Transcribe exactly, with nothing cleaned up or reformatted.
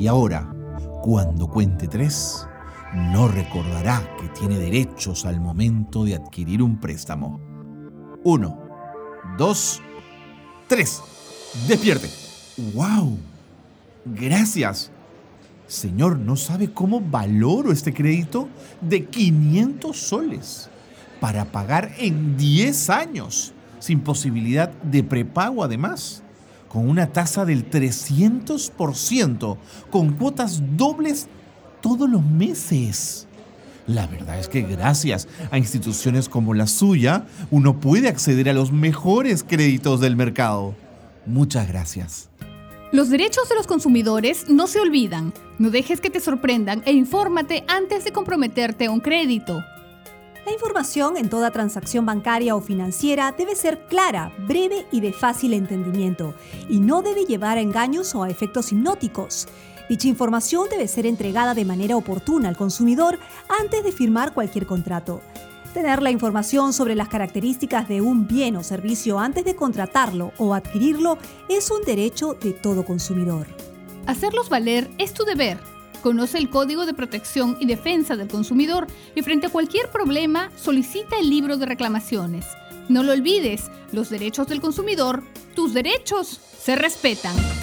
Y ahora, cuando cuente tres, no recordará que tiene derechos al momento de adquirir un préstamo. Uno, dos, tres. ¡Despierte! ¡Wow! Gracias. Señor, ¿no sabe cómo valoro este crédito de quinientos soles para pagar en diez años, sin posibilidad de prepago además, con una tasa del trescientos por ciento, con cuotas dobles todos los meses? La verdad es que gracias a instituciones como la suya, uno puede acceder a los mejores créditos del mercado. Muchas gracias. Los derechos de los consumidores no se olvidan. No dejes que te sorprendan e infórmate antes de comprometerte a un crédito. La información en toda transacción bancaria o financiera debe ser clara, breve y de fácil entendimiento, y no debe llevar a engaños o a efectos hipnóticos. Dicha información debe ser entregada de manera oportuna al consumidor antes de firmar cualquier contrato. Tener la información sobre las características de un bien o servicio antes de contratarlo o adquirirlo es un derecho de todo consumidor. Hacerlos valer es tu deber. Conoce el Código de Protección y Defensa del Consumidor y frente a cualquier problema solicita el libro de reclamaciones. No lo olvides, los derechos del consumidor, tus derechos, se respetan.